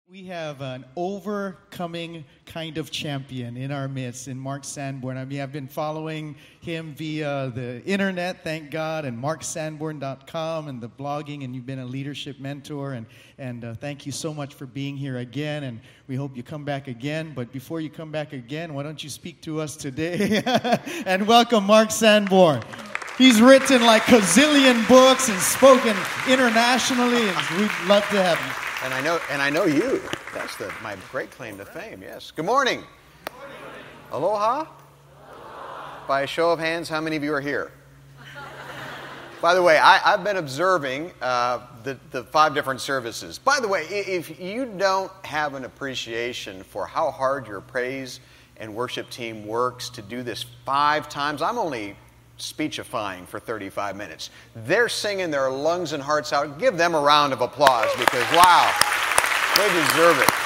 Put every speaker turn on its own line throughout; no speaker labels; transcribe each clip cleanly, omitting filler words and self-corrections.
We have an overcoming kind of champion in our midst, in Mark Sanborn. I mean, I've been following him via the internet, thank God, and marksanborn.com and the blogging, and you've been a leadership mentor, and thank you so much for being here again, and we hope you come back again. But before you come back again, why don't you speak to us today? And welcome Mark Sanborn. He's written like a zillion books and spoken internationally, and we'd love to have you.
And I know you. That's my great claim to fame, yes. Good morning. Good morning. Aloha. By a show of hands, how many of you are here? By the way, I've been observing the 5 different services. By the way, if you don't have an appreciation for how hard your praise and worship team works to do this 5 times, I'm only speechifying for 35 minutes. They're singing their lungs and hearts out. Give them a round of applause because, wow, they deserve it.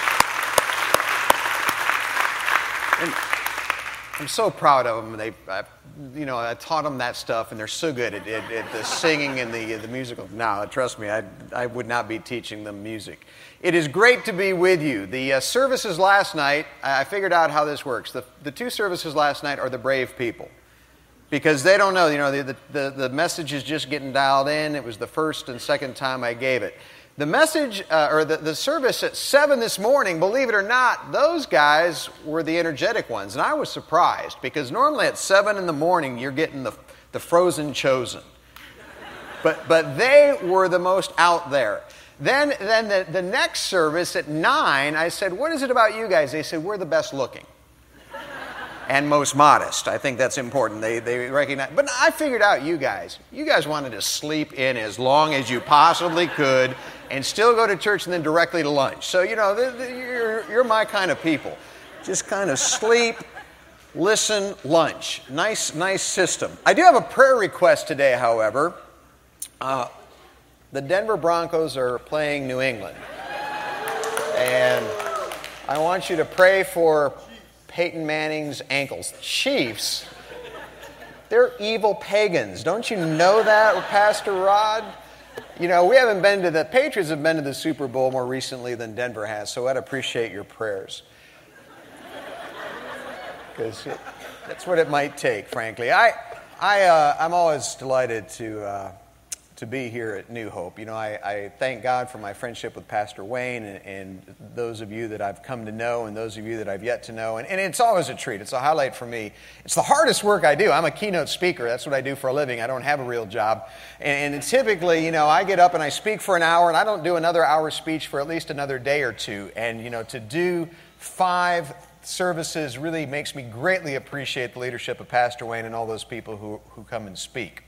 And I'm so proud of them. I taught them that stuff, and they're so good at the singing and the musical. Now, trust me, I would not be teaching them music. It is great to be with you. The services last night, I figured out how this works. The 2 services last night are the brave people. Because they don't know, the message is just getting dialed in. It was the first and second time I gave it. The message, or the service at 7 this morning, believe it or not, those guys were the energetic ones. And I was surprised, because normally at 7 in the morning, you're getting the frozen chosen. But they were the most out there. Then the next service at 9, I said, what is it about you guys? They said, we're the best looking. And most modest. I think that's important. They recognize. But I figured out you guys wanted to sleep in as long as you possibly could and still go to church and then directly to lunch. So, you're my kind of people. Just kind of sleep, listen, lunch. Nice system. I do have a prayer request today, however. The Denver Broncos are playing New England. And I want you to pray for Peyton Manning's ankles. Chiefs, they're evil pagans. Don't you know that, Pastor Rod? We haven't been to the Patriots have been to the Super Bowl more recently than Denver has, so I'd appreciate your prayers. Because that's what it might take, frankly. I'm always delighted to be here at New Hope. I thank God for my friendship with Pastor Wayne and those of you that I've come to know and those of you that I've yet to know. And it's always a treat. It's a highlight for me. It's the hardest work I do. I'm a keynote speaker. That's what I do for a living. I don't have a real job. And typically, I get up and I speak for an hour, and I don't do another hour's speech for at least another day or two. And, to do 5 services really makes me greatly appreciate the leadership of Pastor Wayne and all those people who come and speak.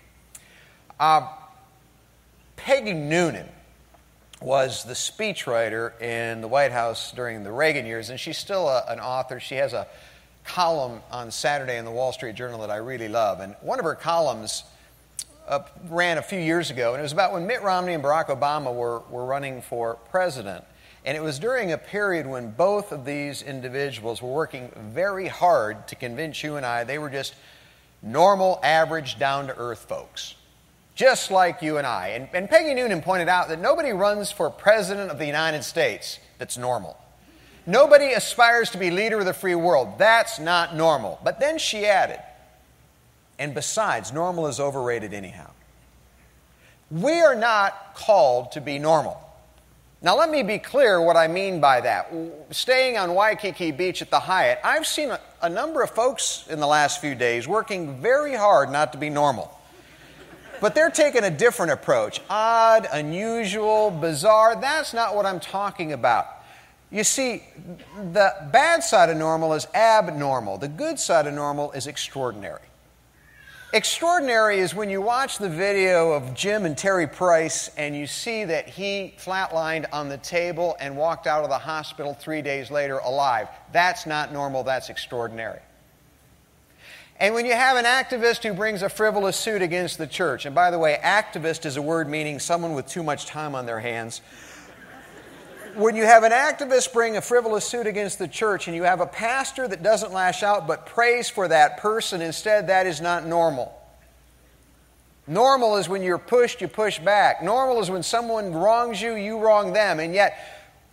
Peggy Noonan was the speechwriter in the White House during the Reagan years, and she's still an author. She has a column on Saturday in the Wall Street Journal that I really love, and one of her columns ran a few years ago, and it was about when Mitt Romney and Barack Obama were running for president, and it was during a period when both of these individuals were working very hard to convince you and I they were just normal, average, down-to-earth folks. Just like you and I. And Peggy Noonan pointed out that nobody runs for president of the United States that's normal. Nobody aspires to be leader of the free world. That's not normal. But then she added, and besides, normal is overrated anyhow. We are not called to be normal. Now let me be clear what I mean by that. Staying on Waikiki Beach at the Hyatt, I've seen a number of folks in the last few days working very hard not to be normal. But they're taking a different approach. Odd, unusual, bizarre. That's not what I'm talking about. You see, the bad side of normal is abnormal. The good side of normal is extraordinary. Extraordinary is when you watch the video of Jim and Terry Price and you see that he flatlined on the table and walked out of the hospital 3 days later alive. That's not normal. That's extraordinary. And when you have an activist who brings a frivolous suit against the church, and by the way, activist is a word meaning someone with too much time on their hands. When you have an activist bring a frivolous suit against the church and you have a pastor that doesn't lash out but prays for that person instead, that is not normal. Normal is when you're pushed, you push back. Normal is when someone wrongs you, you wrong them. And yet,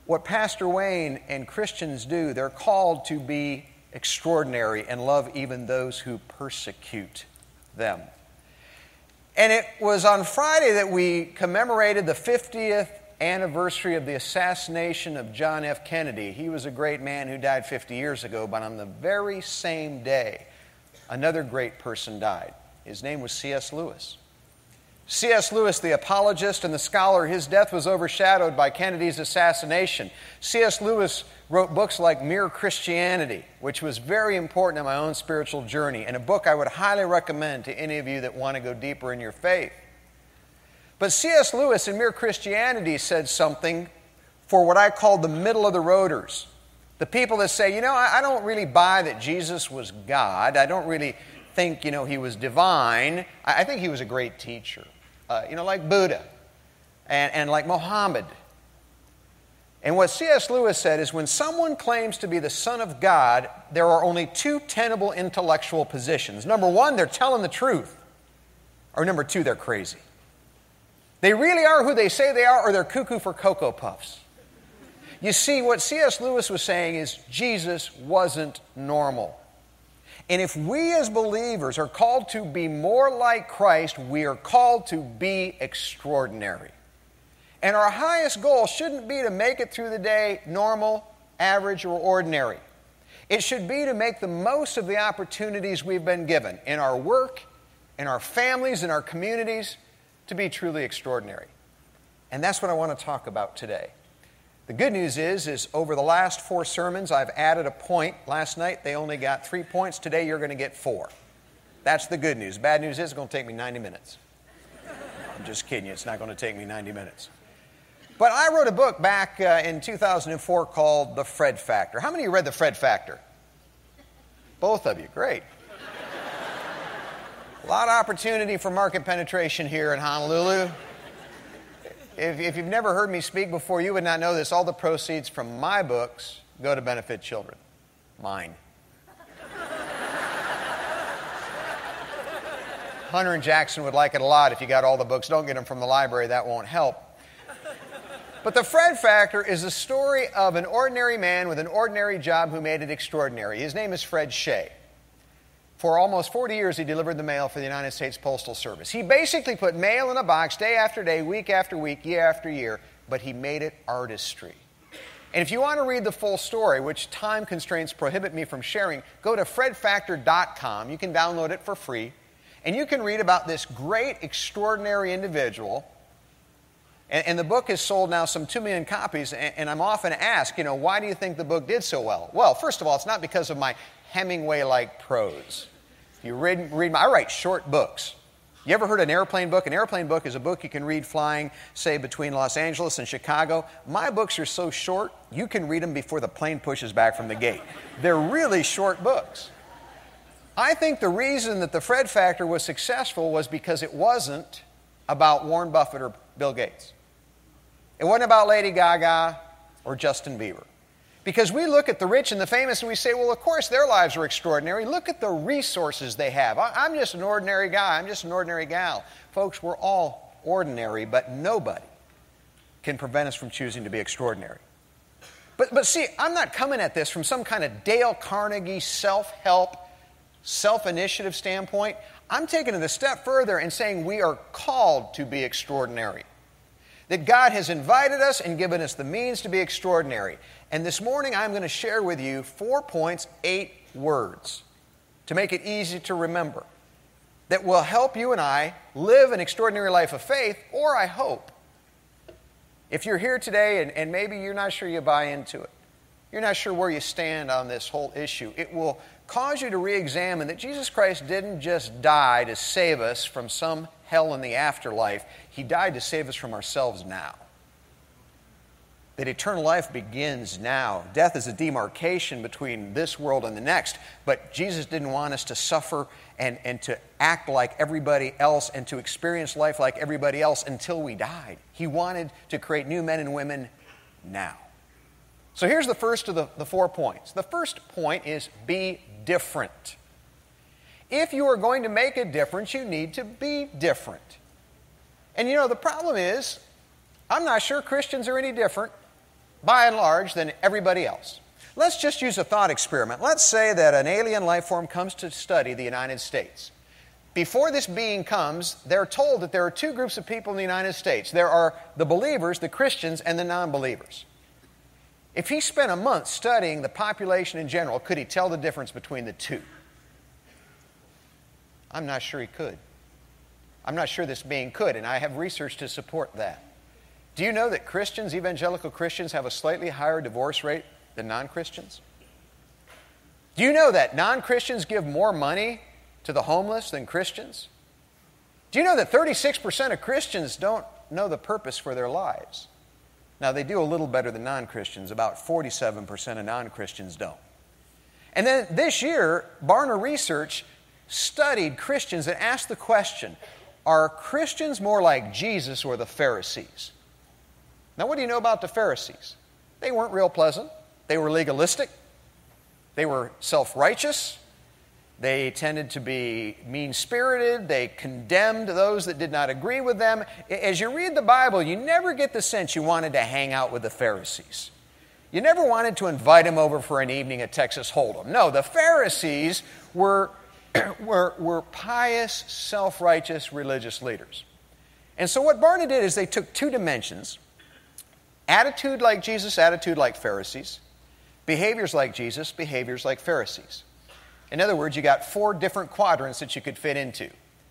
what Pastor Wayne and Christians do, they're called to be extraordinary and love even those who persecute them. And it was on Friday that we commemorated the 50th anniversary of the assassination of John F. Kennedy. He was a great man who died 50 years ago, but on the very same day, another great person died. His name was C.S. Lewis. C.S. Lewis, the apologist and the scholar, his death was overshadowed by Kennedy's assassination. C.S. Lewis wrote books like Mere Christianity, which was very important in my own spiritual journey, and a book I would highly recommend to any of you that want to go deeper in your faith. But C.S. Lewis in Mere Christianity said something for what I call the middle of the roaders. The people that say, I don't really buy that Jesus was God. I don't really think, he was divine. I think he was a great teacher. Like Buddha and like Muhammad. And what C.S. Lewis said is when someone claims to be the Son of God, there are only two tenable intellectual positions. Number one, they're telling the truth. Or number two, they're crazy. They really are who they say they are, or they're cuckoo for Cocoa Puffs. You see, what C.S. Lewis was saying is Jesus wasn't normal. And if we as believers are called to be more like Christ, we are called to be extraordinary. And our highest goal shouldn't be to make it through the day normal, average, or ordinary. It should be to make the most of the opportunities we've been given in our work, in our families, in our communities, to be truly extraordinary. And that's what I want to talk about today. The good news is over the last 4 sermons, I've added a point. Last night, they only got 3 points. Today, you're going to get 4. That's the good news. Bad news is it's going to take me 90 minutes. I'm just kidding you. It's not going to take me 90 minutes. But I wrote a book back in 2004 called The Fred Factor. How many of you read The Fred Factor? Both of you. Great. A lot of opportunity for market penetration here in Honolulu. If you've never heard me speak before, you would not know this. All the proceeds from my books go to benefit children. Mine. Hunter and Jackson would like it a lot if you got all the books. Don't get them from the library. That won't help. But The Fred Factor is a story of an ordinary man with an ordinary job who made it extraordinary. His name is Fred Shea. For almost 40 years, he delivered the mail for the United States Postal Service. He basically put mail in a box day after day, week after week, year after year, but he made it artistry. And if you want to read the full story, which time constraints prohibit me from sharing, go to fredfactor.com. You can download it for free. And you can read about this great, extraordinary individual. And the book has sold now some 2 million copies. And I'm often asked, why do you think the book did so well? Well, first of all, it's not because of my Hemingway-like prose. If you I write short books. You ever heard an airplane book? An airplane book is a book you can read flying, say, between Los Angeles and Chicago. My books are so short, you can read them before the plane pushes back from the gate. They're really short books. I think the reason that The Fred Factor was successful was because it wasn't about Warren Buffett or Bill Gates. It wasn't about Lady Gaga or Justin Bieber. Because we look at the rich and the famous and we say, well, of course their lives are extraordinary. Look at the resources they have. I'm just an ordinary guy. I'm just an ordinary gal. Folks, we're all ordinary, but nobody can prevent us from choosing to be extraordinary. But see, I'm not coming at this from some kind of Dale Carnegie self-help, self-initiative standpoint. I'm taking it a step further and saying we are called to be extraordinary. That God has invited us and given us the means to be extraordinary. And this morning I'm going to share with you 4 points, 8 words, to make it easy to remember, that will help you and I live an extraordinary life of faith, or I hope. If you're here today and maybe you're not sure you buy into it, you're not sure where you stand on this whole issue, it will cause you to re-examine that Jesus Christ didn't just die to save us from some hell in the afterlife. He died to save us from ourselves now. That eternal life begins now. Death is a demarcation between this world and the next. But Jesus didn't want us to suffer and to act like everybody else and to experience life like everybody else until we died. He wanted to create new men and women now. So here's the first of the 4 points. The first point is be different. If you are going to make a difference, you need to be different. And the problem is, I'm not sure Christians are any different by and large, than everybody else. Let's just use a thought experiment. Let's say that an alien life form comes to study the United States. Before this being comes, they're told that there are two groups of people in the United States. There are the believers, the Christians, and the non-believers. If he spent a month studying the population in general, could he tell the difference between the two? I'm not sure he could. I'm not sure this being could, and I have research to support that. Do you know that Christians, evangelical Christians, have a slightly higher divorce rate than non-Christians? Do you know that non-Christians give more money to the homeless than Christians? Do you know that 36% of Christians don't know the purpose for their lives? Now, they do a little better than non-Christians. About 47% of non-Christians don't. And then this year, Barna Research studied Christians and asked the question, are Christians more like Jesus or the Pharisees? Now, what do you know about the Pharisees? They weren't real pleasant. They were legalistic. They were self-righteous. They tended to be mean-spirited. They condemned those that did not agree with them. As you read the Bible, you never get the sense you wanted to hang out with the Pharisees. You never wanted to invite them over for an evening at Texas Hold'em. No, the Pharisees were pious, self-righteous religious leaders. And so what Barna did is they took two dimensions, attitude like Jesus, attitude like Pharisees, behaviors like Jesus, behaviors like Pharisees. In other words, you got 4 different quadrants that you could fit into.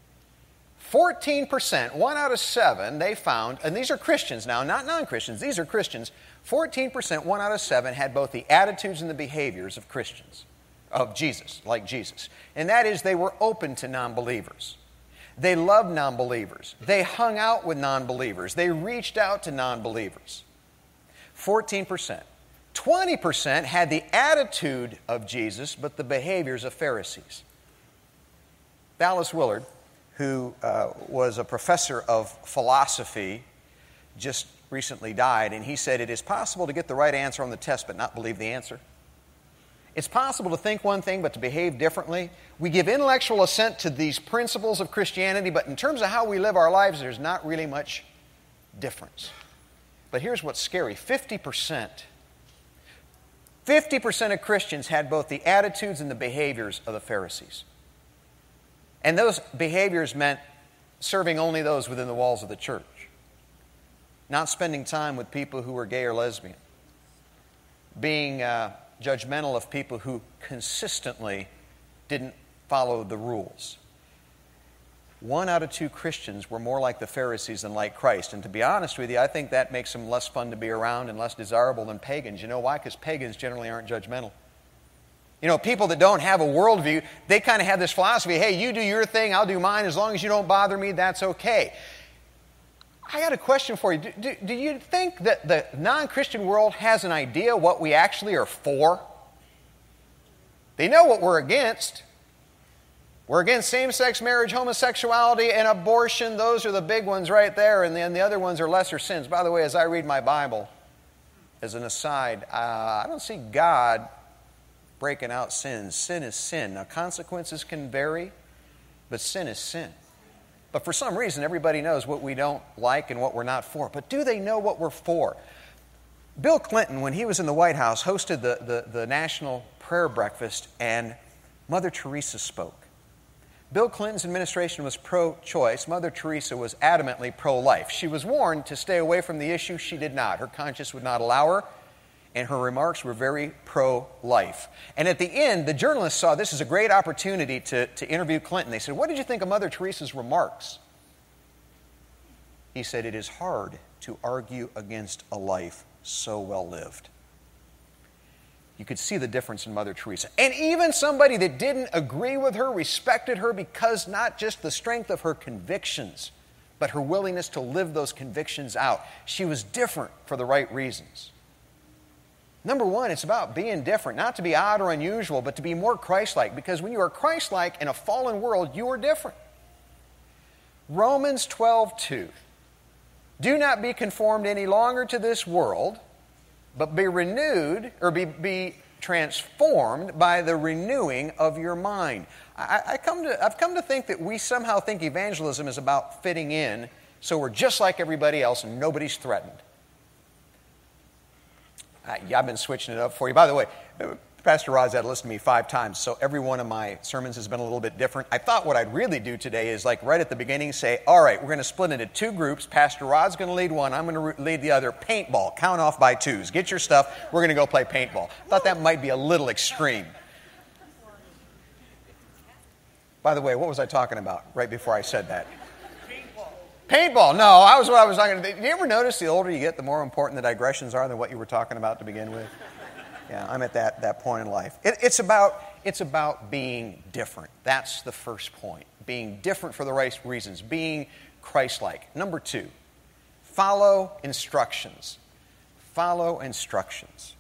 14%, 1 out of 7, they found, and these are Christians now, not non-Christians, these are Christians, 14%, 1 out of 7, had both the attitudes and the behaviors of Christians, of Jesus, like Jesus. And that is, they were open to non-believers. They loved non-believers. They hung out with non-believers. They reached out to non-believers. 14%. 20% had the attitude of Jesus, but the behaviors of Pharisees. Dallas Willard, who was a professor of philosophy, just recently died, and he said, it is possible to get the right answer on the test but not believe the answer. It's possible to think one thing but to behave differently. We give intellectual assent to these principles of Christianity, but in terms of how we live our lives, there's not really much difference. But here's what's scary. 50% of Christians had both the attitudes and the behaviors of the Pharisees. And those behaviors meant serving only those within the walls of the church, not spending time with people who were gay or lesbian, being judgmental of people who consistently didn't follow the rules. 1 out of 2 Christians were more like the Pharisees than like Christ. And to be honest with you, I think that makes them less fun to be around and less desirable than pagans. You know why? Because pagans generally aren't judgmental. You know, people that don't have a worldview, they kind of have this philosophy, hey, you do your thing, I'll do mine. As long as you don't bother me, that's okay. I got a question for you. Do you think that the non-Christian world has an idea what we actually are for? They know what we're against. We're against same-sex marriage, homosexuality, and abortion. Those are the big ones right there, and then the other ones are lesser sins. By the way, as I read my Bible, as an aside, I don't see God breaking out sins. Sin is sin. Now, consequences can vary, but sin is sin. But for some reason, everybody knows what we don't like and what we're not for. But do they know what we're for? Bill Clinton, when he was in the White House, hosted the National Prayer Breakfast, and Mother Teresa spoke. Bill Clinton's administration was pro-choice. Mother Teresa was adamantly pro-life. She was warned to stay away from the issue. She did not. Her conscience would not allow her, and her remarks were very pro-life. And at the end, the journalists saw this as a great opportunity to interview Clinton. They said, what did you think of Mother Teresa's remarks? He said, it is hard to argue against a life so well lived. You could see the difference in Mother Teresa. And even somebody that didn't agree with her respected her because not just the strength of her convictions, but her willingness to live those convictions out. She was different for the right reasons. Number one, it's about being different, not to be odd or unusual, but to be more Christ-like. Because when you are Christ-like in a fallen world, you are different. Romans 12:2. Do not be conformed any longer to this world, but be renewed, or be transformed by the renewing of your mind. I've come to think that we somehow think evangelism is about fitting in, so we're just like everybody else and nobody's threatened. I've been switching it up for you. By the way, Pastor Rod's had to listen to me 5 times, so every one of my sermons has been a little bit different. I thought what I'd really do today is like right at the beginning say, all right, we're going to split into 2 groups. Pastor Rod's going to lead one. I'm going to lead the other. Paintball. Count off by 2s. Get your stuff. We're going to go play paintball. Thought that might be a little extreme. By the way, what was I talking about right before I said that? Paintball. No, I was talking about. Do you ever notice the older you get, the more important the digressions are than what you were talking about to begin with? Yeah, I'm at that point in life. It's about being different. That's the first point. Being different for the right reasons. Being Christ-like. Number 2, follow instructions. Follow instructions.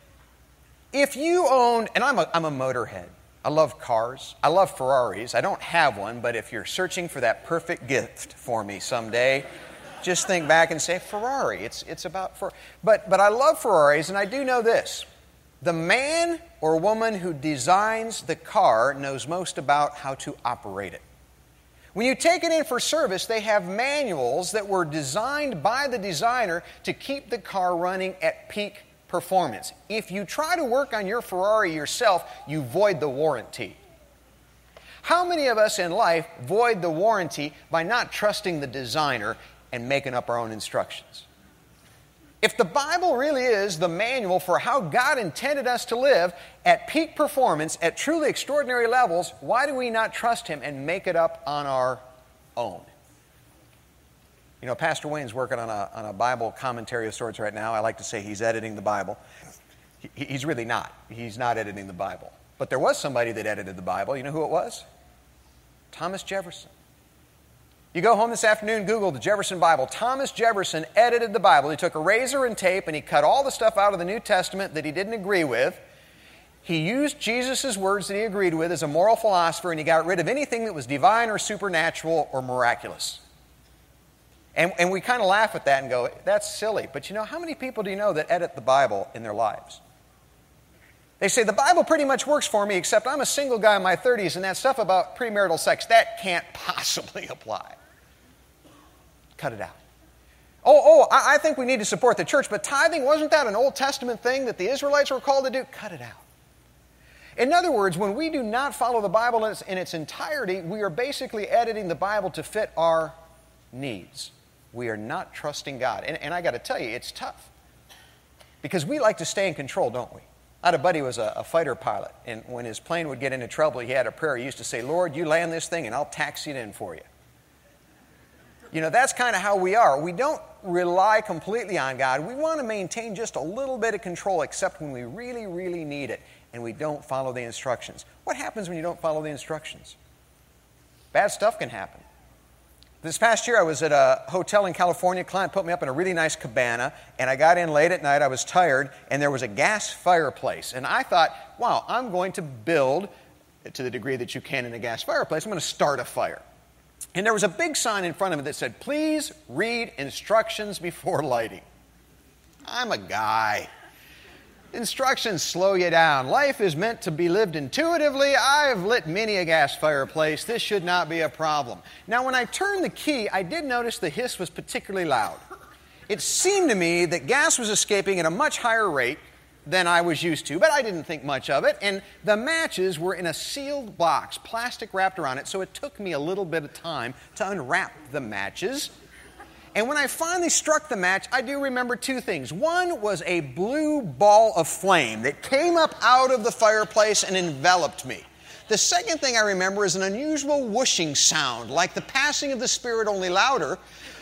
If you own, and I'm a motorhead. I love cars. I love Ferraris. I don't have one, but if you're searching for that perfect gift for me someday, just think back and say, Ferrari. It's about Ferrari. But I love Ferraris, and I do know this. The man or woman who designs the car knows most about how to operate it. When you take it in for service, they have manuals that were designed by the designer to keep the car running at peak performance. If you try to work on your Ferrari yourself, you void the warranty. How many of us in life void the warranty by not trusting the designer and making up our own instructions? If the Bible really is the manual for how God intended us to live at peak performance, at truly extraordinary levels, why do we not trust Him and make it up on our own? You know, Pastor Wayne's working on a Bible commentary of sorts right now. I like to say he's editing the Bible. He's really not. He's not editing the Bible. But there was somebody that edited the Bible. You know who it was? Thomas Jefferson. You go home this afternoon, Google the Jefferson Bible. Thomas Jefferson edited the Bible. He took a razor and tape and he cut all the stuff out of the New Testament that he didn't agree with. He used Jesus' words that he agreed with as a moral philosopher, and he got rid of anything that was divine or supernatural or miraculous. And we kind of laugh at that and go, that's silly. But you know, how many people do you know that edit the Bible in their lives? They say, the Bible pretty much works for me, except I'm a single guy in my 30s, and that stuff about premarital sex, that can't possibly apply. Cut it out. I think we need to support the church, but tithing, wasn't that an Old Testament thing that the Israelites were called to do? Cut it out. In other words, when we do not follow the Bible in its entirety, we are basically editing the Bible to fit our needs. We are not trusting God. And I got to tell you, it's tough. Because we like to stay in control, don't we? I had a buddy who was a fighter pilot, and when his plane would get into trouble, he had a prayer. He used to say, Lord, you land this thing and I'll taxi it in for you. You know, that's kind of how we are. We don't rely completely on God. We want to maintain just a little bit of control, except when we really, really need it, and we don't follow the instructions. What happens when you don't follow the instructions? Bad stuff can happen. This past year, I was at a hotel in California. A client put me up in a really nice cabana, and I got in late at night. I was tired, and there was a gas fireplace. And I thought, wow, I'm going to build, to the degree that you can in a gas fireplace, I'm going to start a fire. And there was a big sign in front of it that said, please read instructions before lighting. I'm a guy. Instructions slow you down. Life is meant to be lived intuitively. I've lit many a gas fireplace. This should not be a problem. Now, when I turned the key, I did notice the hiss was particularly loud. It seemed to me that gas was escaping at a much higher rate than I was used to, but I didn't think much of it. And the matches were in a sealed box, plastic wrapped around it, so it took me a little bit of time to unwrap the matches. And when I finally struck the match, I do remember 2 things. One was a blue ball of flame that came up out of the fireplace and enveloped me. The second thing I remember is an unusual whooshing sound, like the passing of the Spirit, only louder.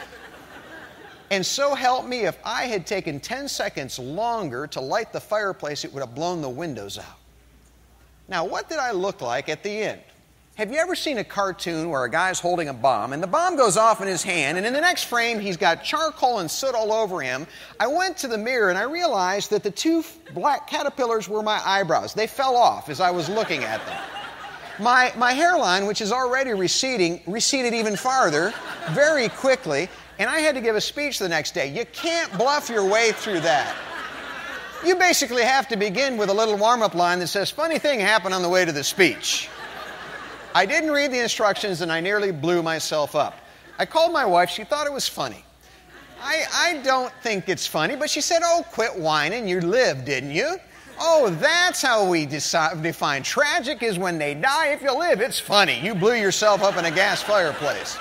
And so help me, if I had taken 10 seconds longer to light the fireplace, it would have blown the windows out. Now, what did I look like at the end? Have you ever seen a cartoon where a guy's holding a bomb, and the bomb goes off in his hand, and in the next frame, he's got charcoal and soot all over him? I went to the mirror, and I realized that the 2 black caterpillars were my eyebrows. They fell off as I was looking at them. My hairline, which is already receding, receded even farther, very quickly, and I had to give a speech the next day. You can't bluff your way through that. You basically have to begin with a little warm-up line that says, funny thing happened on the way to the speech. I didn't read the instructions, and I nearly blew myself up. I called my wife. She thought it was funny. I don't think it's funny, but she said, oh, quit whining, you lived, didn't you? Oh, that's how we define tragic is when they die. If you live, it's funny. You blew yourself up in a gas fireplace.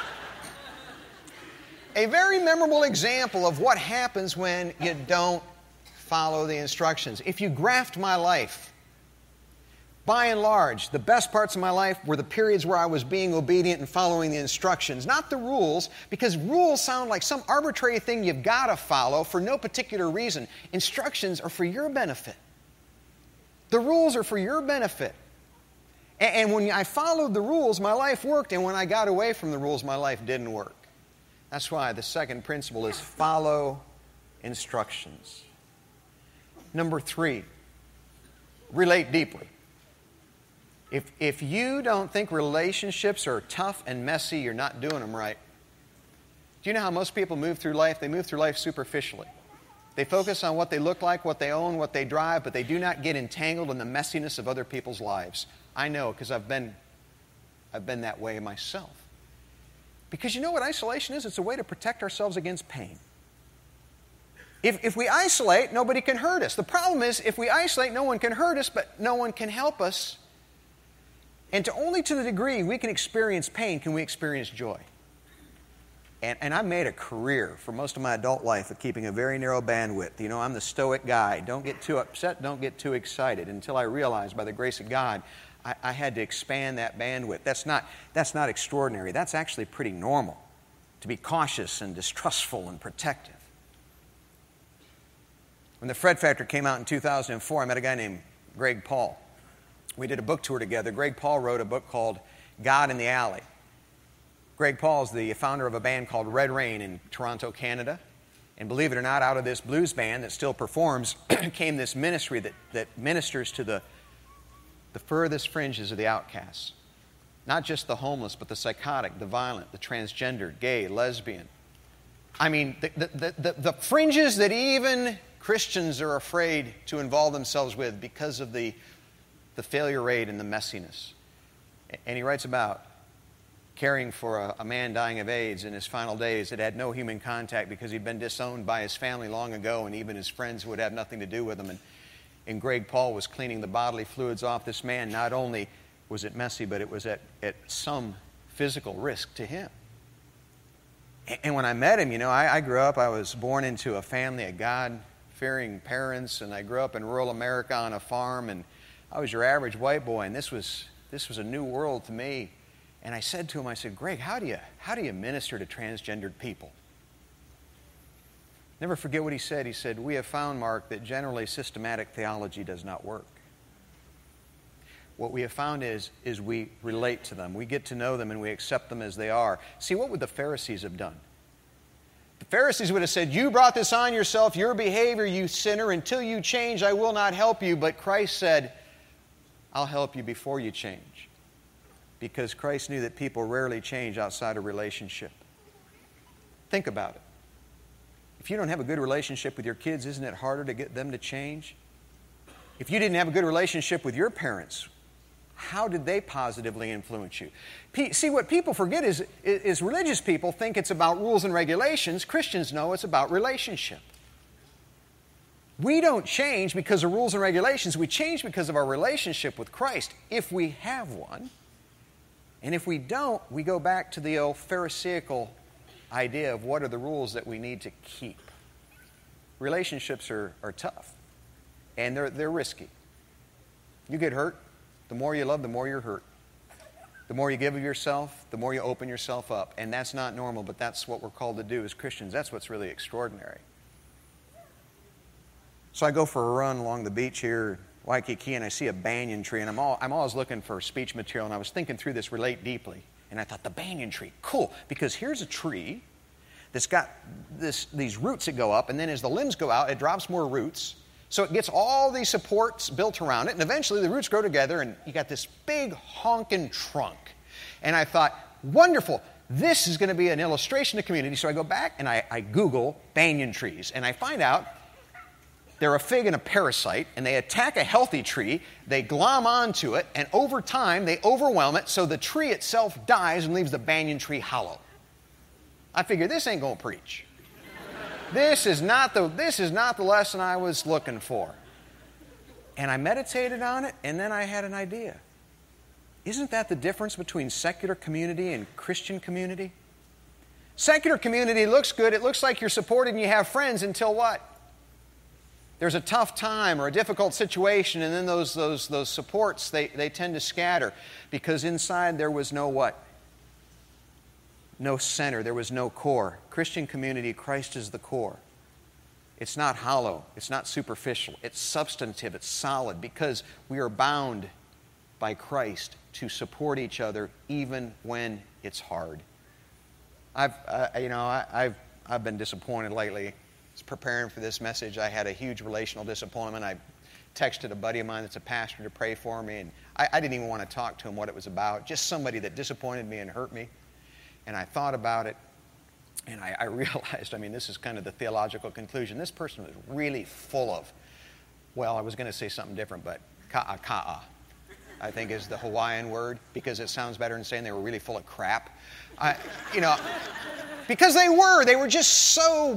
A very memorable example of what happens when you don't follow the instructions. If you graphed my life, by and large, the best parts of my life were the periods where I was being obedient and following the instructions, not the rules, because rules sound like some arbitrary thing you've got to follow for no particular reason. Instructions are for your benefit. The rules are for your benefit. And when I followed the rules, my life worked, and when I got away from the rules, my life didn't work. That's why the second principle is follow instructions. Number 3, relate deeply. If you don't think relationships are tough and messy, you're not doing them right. Do you know how most people move through life? They move through life superficially. They focus on what they look like, what they own, what they drive, but they do not get entangled in the messiness of other people's lives. I know, because I've been that way myself. Because you know what isolation is? It's a way to protect ourselves against pain. If we isolate, nobody can hurt us. The problem is, if we isolate, no one can hurt us, but no one can help us. And only to the degree we can experience pain can we experience joy. And I made a career for most of my adult life of keeping a very narrow bandwidth. You know, I'm the stoic guy. Don't get too upset, don't get too excited. Until I realized by the grace of God, I had to expand that bandwidth. That's not extraordinary. That's actually pretty normal, to be cautious and distrustful and protective. When the Fred Factor came out in 2004, I met a guy named Greg Paul. We did a book tour together. Greg Paul wrote a book called God in the Alley. Greg Paul is the founder of a band called Red Rain in Toronto, Canada. And believe it or not, out of this blues band that still performs came this ministry that ministers to the furthest fringes of the outcasts. Not just the homeless, but the psychotic, the violent, the transgender, gay, lesbian. I mean, the fringes that even Christians are afraid to involve themselves with because of the failure rate and the messiness. And he writes about caring for a man dying of AIDS in his final days that had no human contact because he'd been disowned by his family long ago, and even his friends would have nothing to do with him. And Greg Paul was cleaning the bodily fluids off this man. Not only was it messy, but it was at some physical risk to him. And when I met him, you know, I grew up, I was born into a family of God-fearing parents, and I grew up in rural America on a farm, and I was your average white boy, and this was a new world to me. And I said to him, I said, Greg, how do you minister to transgendered people? Never forget what he said. He said, we have found, Mark, that generally systematic theology does not work. What we have found is we relate to them. We get to know them and we accept them as they are. See, what would the Pharisees have done? The Pharisees would have said, you brought this on yourself, your behavior, you sinner. Until you change, I will not help you. But Christ said, I'll help you before you change. Because Christ knew that people rarely change outside a relationship. Think about it. If you don't have a good relationship with your kids, isn't it harder to get them to change? If you didn't have a good relationship with your parents, how did they positively influence you? See, what people forget is religious people think it's about rules and regulations. Christians know it's about relationship. We don't change because of rules and regulations. We change because of our relationship with Christ, if we have one. And if we don't, we go back to the old Pharisaical idea of what are the rules that we need to keep. Relationships are tough, and they're risky. You get hurt. The more you love, the more you're hurt. The more you give of yourself, the more you open yourself up. And that's not normal, but that's what we're called to do as Christians. That's what's really extraordinary. So I go for a run along the beach here, Waikiki, and I see a banyan tree, and I'm always looking for speech material, and I was thinking through this relate deeply. And I thought, the banyan tree, cool, because here's a tree that's got these roots that go up, and then as the limbs go out, it drops more roots. So it gets all these supports built around it, and eventually the roots grow together, and you got this big honking trunk. And I thought, wonderful, this is going to be an illustration to community. So I go back and I Google banyan trees, and I find out they're a fig and a parasite, and they attack a healthy tree, they glom onto it, and over time they overwhelm it, so the tree itself dies and leaves the banyan tree hollow. I figure this ain't going to preach. This is not the lesson I was looking for. And I meditated on it, and then I had an idea. Isn't that the difference between secular community and Christian community? Secular community looks good. It looks like you're supported and you have friends until what? There's a tough time or a difficult situation, and then those supports, they tend to scatter because inside there was no what? No center. There was no core. Christian community, Christ is the core. It's not hollow. It's not superficial. It's substantive. It's solid because we are bound by Christ to support each other even when it's hard. I've been disappointed lately. I was preparing for this message. I had a huge relational disappointment. I texted a buddy of mine that's a pastor to pray for me, and I didn't even want to talk to him what it was about. Just somebody that disappointed me and hurt me. And I thought about it, and I realized, this is kind of the theological conclusion. This person was really full of, well, I was going to say something different, but ka'a, I think is the Hawaiian word, because it sounds better than saying they were really full of crap. Because they were just so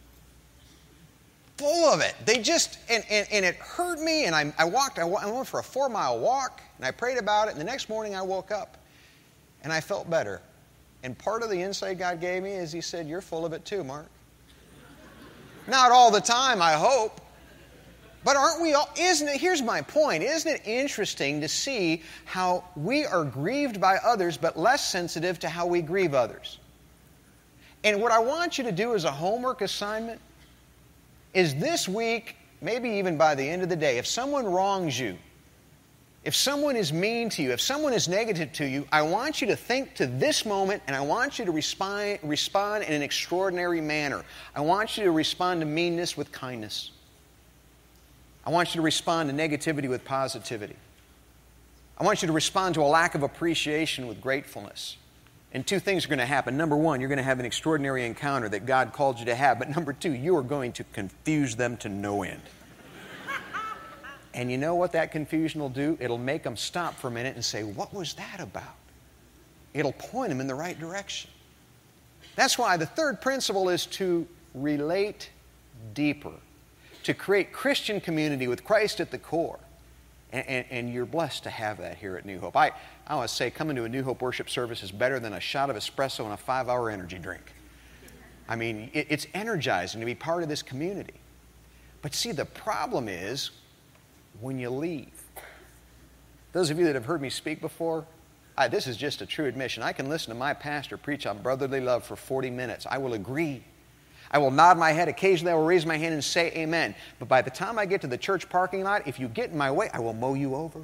full of it. They just, and it hurt me, and I went for a 4-mile walk, and I prayed about it, and the next morning I woke up, and I felt better. And part of the insight God gave me is He said, you're full of it too, Mark. Not all the time, I hope. But aren't we all, here's my point. Isn't it interesting to see how we are grieved by others, but less sensitive to how we grieve others? And what I want you to do as a homework assignment is this week, maybe even by the end of the day, if someone wrongs you, if someone is mean to you, if someone is negative to you, I want you to think to this moment, and I want you to respond in an extraordinary manner. I want you to respond to meanness with kindness. I want you to respond to negativity with positivity. I want you to respond to a lack of appreciation with gratefulness. And 2 things are going to happen. Number 1, you're going to have an extraordinary encounter that God called you to have. But number 2, you are going to confuse them to no end. And you know what that confusion will do? It'll make them stop for a minute and say, what was that about? It'll point them in the right direction. That's why the third principle is to relate deeper, to create Christian community with Christ at the core. And you're blessed to have that here at New Hope. I want to say coming to a New Hope worship service is better than a shot of espresso and a 5-hour energy drink. It's energizing to be part of this community. But see, the problem is when you leave. Those of you that have heard me speak before, this is just a true admission. I can listen to my pastor preach on brotherly love for 40 minutes. I will agree. I will nod my head. Occasionally I will raise my hand and say amen. But by the time I get to the church parking lot, if you get in my way, I will mow you over.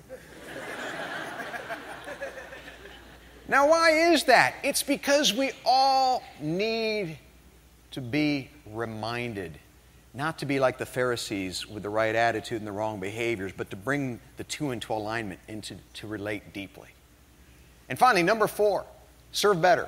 Now, why is that? It's because we all need to be reminded. Not to be like the Pharisees with the right attitude and the wrong behaviors, but to bring the two into alignment and to relate deeply. And finally, number 4, serve better.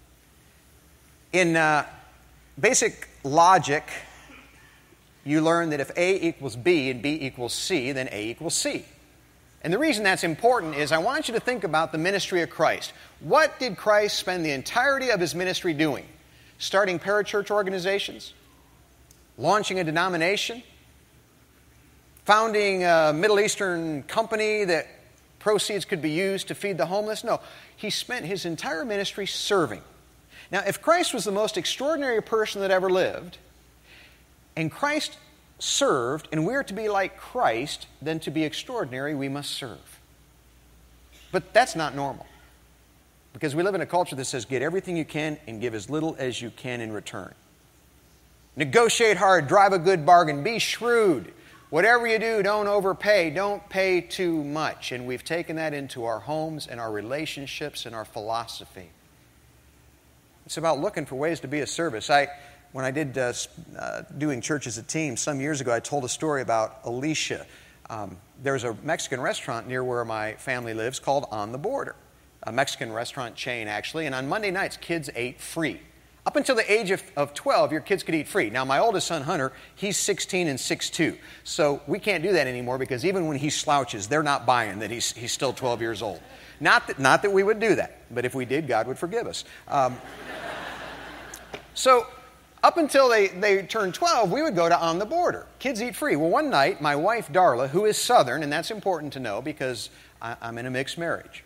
In basic logic, you learn that if A equals B and B equals C, then A equals C. And the reason that's important is I want you to think about the ministry of Christ. What did Christ spend the entirety of His ministry doing? Starting parachurch organizations? Launching a denomination? Founding a Middle Eastern company that proceeds could be used to feed the homeless? No. He spent His entire ministry serving. Now, if Christ was the most extraordinary person that ever lived, and Christ served, and we're to be like Christ, then to be extraordinary, we must serve. But that's not normal. Because we live in a culture that says, get everything you can and give as little as you can in return. Negotiate hard, drive a good bargain, be shrewd. Whatever you do, don't overpay, don't pay too much. And we've taken that into our homes and our relationships and our philosophy. It's about looking for ways to be of service. When I did doing church as a team some years ago, I told a story about Alicia. There's a Mexican restaurant near where my family lives called On the Border. A Mexican restaurant chain, actually. And on Monday nights, kids ate free. Up until the age of 12, your kids could eat free. Now, my oldest son, Hunter, he's 16 and 6'2". So we can't do that anymore because even when he slouches, they're not buying that he's still 12 years old. Not that we would do that. But if we did, God would forgive us. So Up until they turned 12, we would go to On the Border. Kids eat free. Well, one night, my wife, Darla, who is Southern, and that's important to know because I'm in a mixed marriage.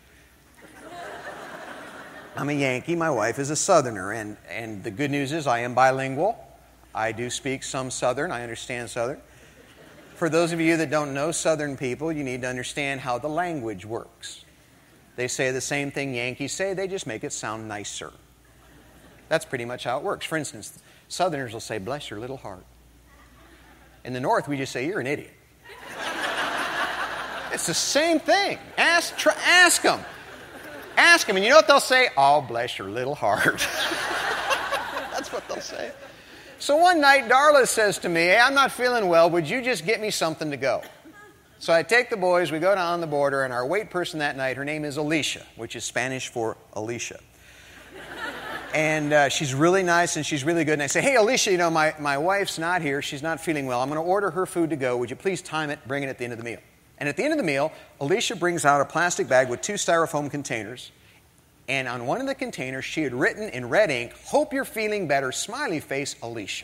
I'm a Yankee. My wife is a Southerner. And the good news is I am bilingual. I do speak some Southern. I understand Southern. For those of you that don't know Southern people, you need to understand how the language works. They say the same thing Yankees say. They just make it sound nicer. That's pretty much how it works. For instance, Southerners will say, bless your little heart. In the North, we just say, you're an idiot. It's the same thing. Ask them. Ask them, and you know what they'll say? Oh, bless your little heart. That's what they'll say. So one night, Darla says to me, hey, I'm not feeling well. Would you just get me something to go? So I take the boys, we go to On the Border, and our wait person that night, her name is Alicia, which is Spanish for Alicia. And she's really nice and she's really good. And I say, hey, Alicia, you know, my wife's not here. She's not feeling well. I'm going to order her food to go. Would you please time it, bring it at the end of the meal? And at the end of the meal, Alicia brings out a plastic bag with 2 styrofoam containers. And on one of the containers, she had written in red ink, hope you're feeling better, smiley face, Alicia.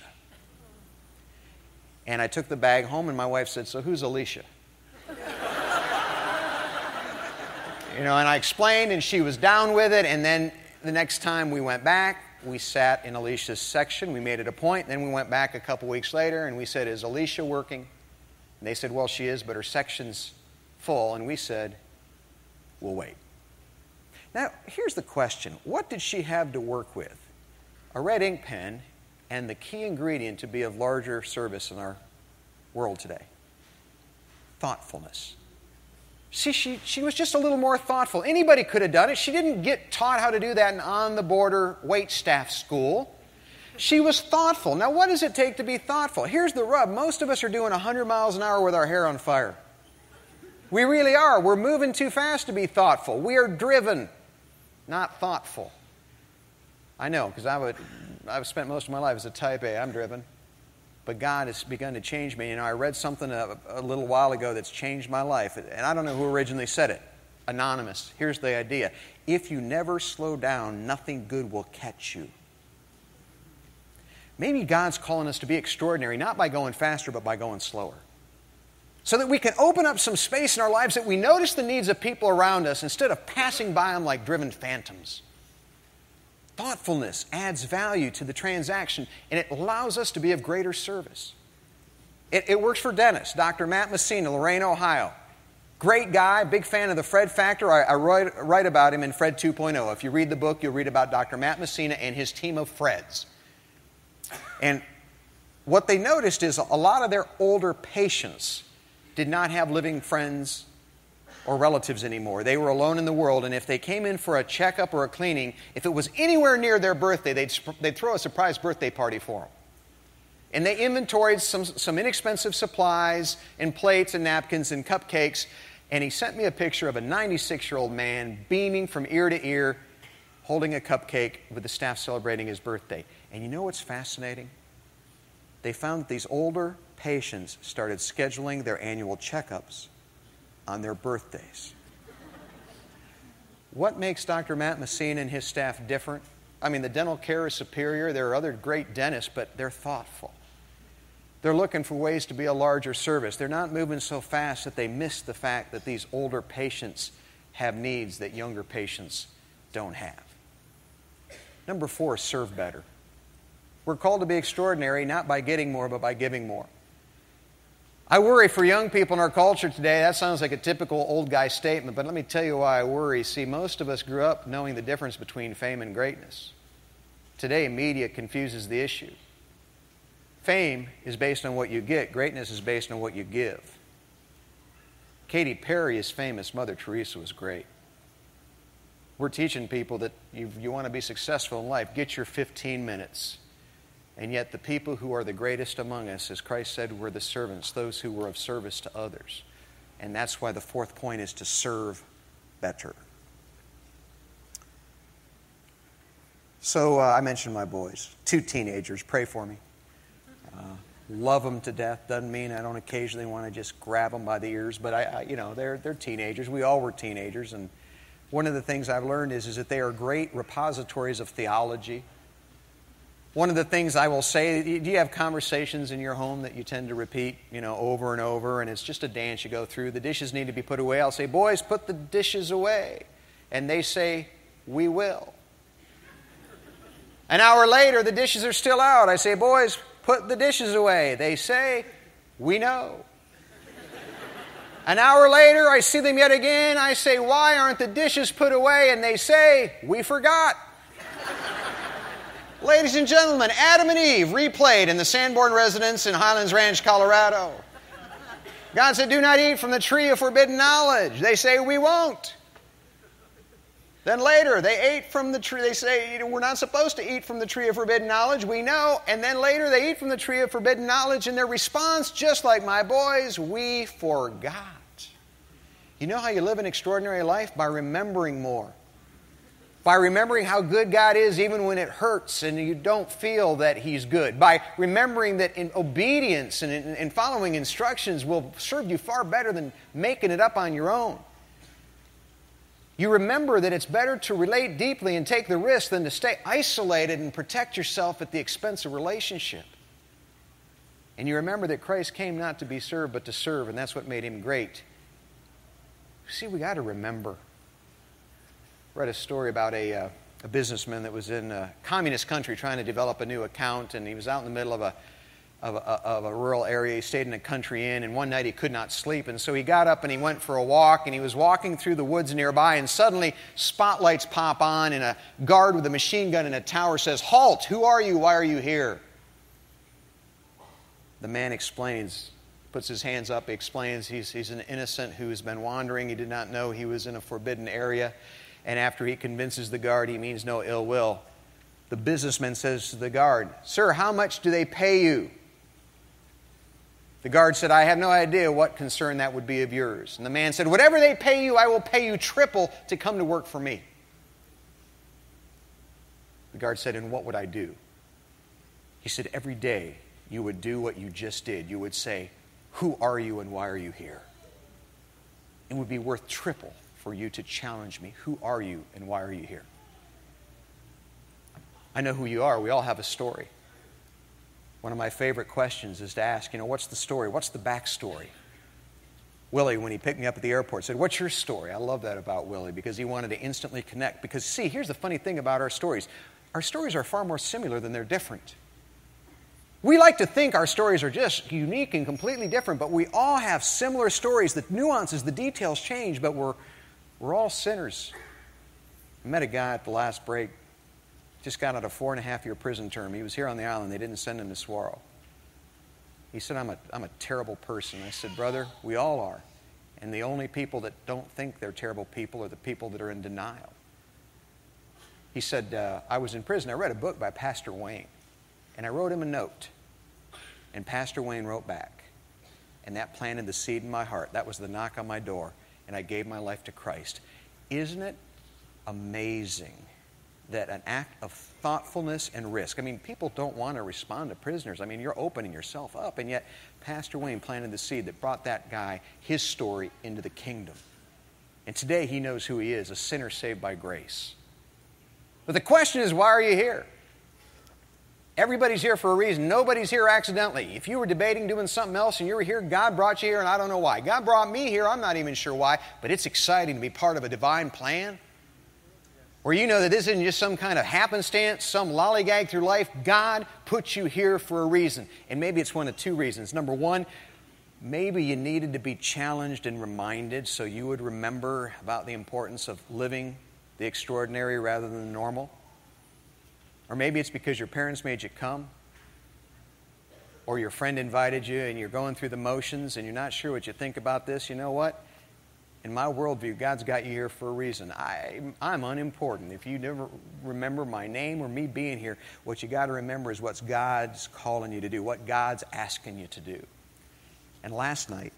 And I took the bag home and my wife said, so who's Alicia? You know, and I explained and she was down with it. And then the next time we went back, we sat in Alicia's section. We made it a point. Then we went back a couple weeks later and we said, is Alicia working? And they said, well, she is, but her section's full. And we said, we'll wait. Now, here's the question. What did she have to work with? A red ink pen and the key ingredient to be of larger service in our world today. Thoughtfulness. See, she was just a little more thoughtful. Anybody could have done it. She didn't get taught how to do that in On the Border wait staff school. She was thoughtful. Now, what does it take to be thoughtful? Here's the rub. Most of us are doing 100 miles an hour with our hair on fire. We really are. We're moving too fast to be thoughtful. We are driven, not thoughtful. I know, because I've spent most of my life as a type A. I'm driven. But God has begun to change me. You know, I read something a little while ago that's changed my life. And I don't know who originally said it. Anonymous. Here's the idea. If you never slow down, nothing good will catch you. Maybe God's calling us to be extraordinary, not by going faster, but by going slower. So that we can open up some space in our lives that we notice the needs of people around us instead of passing by them like driven phantoms. Thoughtfulness adds value to the transaction, and it allows us to be of greater service. It works for Dennis, Dr. Matt Messina, Lorain, Ohio. Great guy, big fan of the Fred Factor. I write about him in Fred 2.0. If you read the book, you'll read about Dr. Matt Messina and his team of Freds. And what they noticed is a lot of their older patients did not have living friends or relatives anymore. They were alone in the world, and if they came in for a checkup or a cleaning, if it was anywhere near their birthday, they'd throw a surprise birthday party for them. And they inventoried some inexpensive supplies and plates and napkins and cupcakes, and he sent me a picture of a 96-year-old man beaming from ear to ear, holding a cupcake with the staff celebrating his birthday. And you know what's fascinating? They found that these older patients started scheduling their annual checkups on their birthdays. What makes Dr. Matt Messina and his staff different? I mean, the dental care is superior. There are other great dentists, but they're thoughtful. They're looking for ways to be a larger service. They're not moving so fast that they miss the fact that these older patients have needs that younger patients don't have. Number 4, serve better. We're called to be extraordinary, not by getting more, but by giving more. I worry for young people in our culture today. That sounds like a typical old guy statement, but let me tell you why I worry. See, most of us grew up knowing the difference between fame and greatness. Today, media confuses the issue. Fame is based on what you get. Greatness is based on what you give. Katy Perry is famous. Mother Teresa was great. We're teaching people that you want to be successful in life, get your 15 minutes. And yet the people who are the greatest among us, as Christ said, were the servants, those who were of service to others. And that's why the 4th point is to serve better. So I mentioned my boys, 2 teenagers. Pray for me. Love them to death. Doesn't mean I don't occasionally want to just grab them by the ears, but they're teenagers. We all were teenagers, and one of the things I've learned is that they are great repositories of theology. One of the things I will say, do you have conversations in your home that you tend to repeat, over and over, and it's just a dance you go through? The dishes need to be put away. I'll say, boys, put the dishes away. And they say, we will. An hour later, the dishes are still out. I say, boys, put the dishes away. They say, we know. An hour later, I see them yet again. I say, why aren't the dishes put away? And they say, we forgot. Ladies and gentlemen, Adam and Eve replayed in the Sanborn residence in Highlands Ranch, Colorado. God said, do not eat from the tree of forbidden knowledge. They say, we won't. Then later, they ate from the tree. They say, we're not supposed to eat from the tree of forbidden knowledge. We know. And then later, they eat from the tree of forbidden knowledge. And their response, just like my boys, we forgot. You know how you live an extraordinary life? By remembering more. By remembering how good God is even when it hurts and you don't feel that He's good. By remembering that in obedience and in following instructions will serve you far better than making it up on your own. You remember that it's better to relate deeply and take the risk than to stay isolated and protect yourself at the expense of relationship. And you remember that Christ came not to be served but to serve, and that's what made Him great. See, we got to remember. I read a story about a businessman that was in a communist country trying to develop a new account, and he was out in the middle of a rural area. He stayed in a country inn, and one night he could not sleep, and so he got up and he went for a walk, and he was walking through the woods nearby, and suddenly spotlights pop on, and a guard with a machine gun in a tower says, "Halt! Who are you? Why are you here?" The man explains, puts his hands up, he explains he's an innocent who has been wandering. He did not know he was in a forbidden area. And after he convinces the guard he means no ill will, the businessman says to the guard, "Sir, how much do they pay you?" The guard said, "I have no idea what concern that would be of yours." And the man said, "Whatever they pay you, I will pay you triple to come to work for me." The guard said, "And what would I do?" He said, "Every day you would do what you just did. You would say, 'Who are you and why are you here?' It would be worth triple for you to challenge me. Who are you and why are you here?" I know who you are. We all have a story. One of my favorite questions is to ask, what's the story? What's the backstory? Willie, when he picked me up at the airport, said, "What's your story?" I love that about Willie because he wanted to instantly connect. Because, see, here's the funny thing about our stories. Our stories are far more similar than they're different. We like to think our stories are just unique and completely different, but we all have similar stories. The nuances, the details change, but we're all sinners. I met a guy at the last break, just got out a 4.5-year prison term. He was here on the island. They didn't send him to Saguaro. He said, I'm a terrible person. I said, "Brother, we all are. And the only people that don't think they're terrible people are the people that are in denial." He said, "I was in prison. I read a book by Pastor Wayne. And I wrote him a note. And Pastor Wayne wrote back. And that planted the seed in my heart. That was the knock on my door. And I gave my life to Christ." Isn't it amazing that an act of thoughtfulness and risk, people don't want to respond to prisoners. You're opening yourself up. And yet Pastor Wayne planted the seed that brought that guy, his story, into the kingdom. And today he knows who he is, a sinner saved by grace. But the question is, why are you here? Everybody's here for a reason. Nobody's here accidentally. If you were debating doing something else and you were here, God brought you here, and I don't know why. God brought me here, I'm not even sure why, but it's exciting to be part of a divine plan where you know that this isn't just some kind of happenstance, some lollygag through life. God put you here for a reason, and maybe it's one of two reasons. Number one, maybe you needed to be challenged and reminded so you would remember about the importance of living the extraordinary rather than the normal. Or maybe it's because your parents made you come, or your friend invited you and you're going through the motions and you're not sure what you think about this. You know what? In my worldview, God's got you here for a reason. I'm unimportant. If you never remember my name or me being here, what you got to remember is what God's calling you to do, what God's asking you to do. And last night,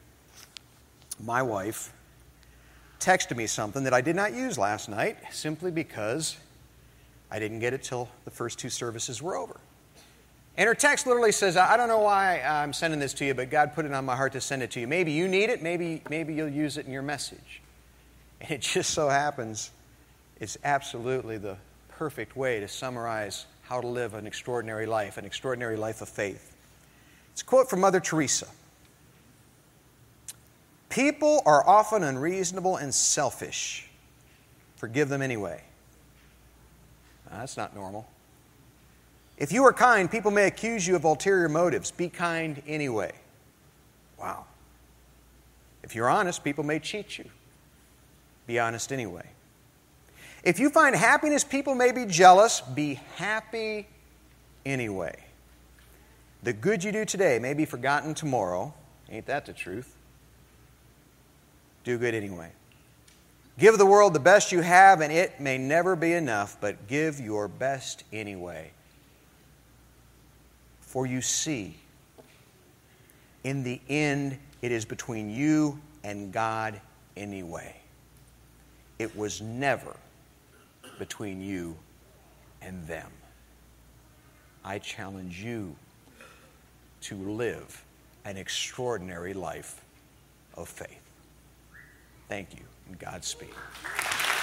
my wife texted me something that I did not use last night simply because I didn't get it till the first 2 services were over. And her text literally says, "I don't know why I'm sending this to you, but God put it on my heart to send it to you. Maybe you need it. Maybe you'll use it in your message." And it just so happens it's absolutely the perfect way to summarize how to live an extraordinary life of faith. It's a quote from Mother Teresa. People are often unreasonable and selfish. Forgive them anyway. That's not normal. If you are kind, people may accuse you of ulterior motives. Be kind anyway. Wow. If you're honest, people may cheat you. Be honest anyway. If you find happiness, people may be jealous. Be happy anyway. The good you do today may be forgotten tomorrow. Ain't that the truth? Do good anyway. Give the world the best you have, and it may never be enough, but give your best anyway. For you see, in the end, it is between you and God anyway. It was never between you and them. I challenge you to live an extraordinary life of faith. Thank you, and Godspeed.